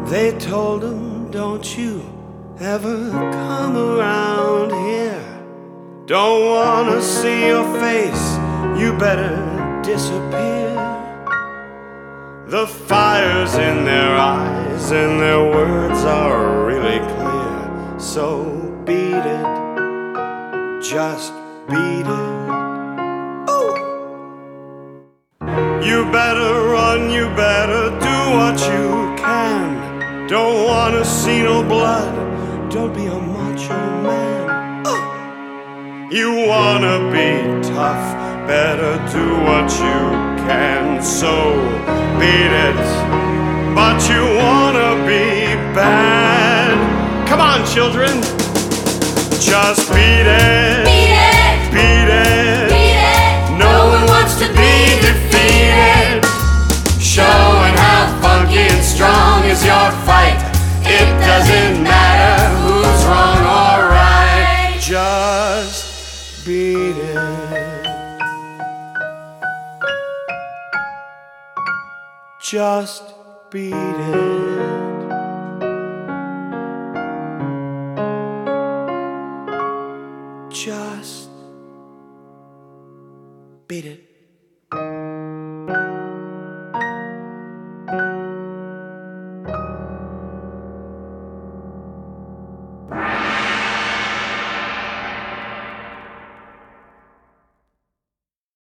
They told him, don't you ever come around here. Don't wanna see your face, you better disappear. The fire's in their eyes and their words are really clear. So beat it, just beat it. Ooh. You better run, you better do what you can. Don't wanna see no blood, don't be a macho man. You wanna be tough, better do what you can. So beat it, but you wanna be bad. Come on, children, just beat it. Beat it, beat it, beat it. No one wants to be defeated. Showing how funky and strong is your fight. It doesn't matter who's wrong or right. Just beat it. Just beat it. Just beat it.